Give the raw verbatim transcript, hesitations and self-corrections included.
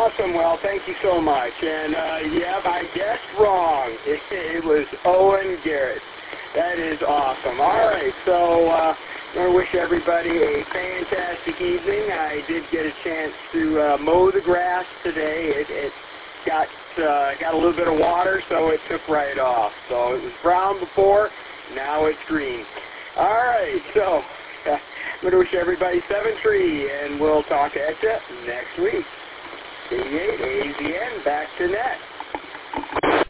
awesome. Well, thank you so much. And, uh, yep, I guessed wrong. It, it was Owen Garrett. That is awesome. All right, so uh, I want to wish everybody a fantastic evening. I did get a chance to uh, mow the grass today. It, it got uh, got a little bit of water, so it took right off. So it was brown before, now it's green. All right, so uh, I'm going to wish everybody seven three, and we'll talk at you next week. eighty-eight A Z N, back to net.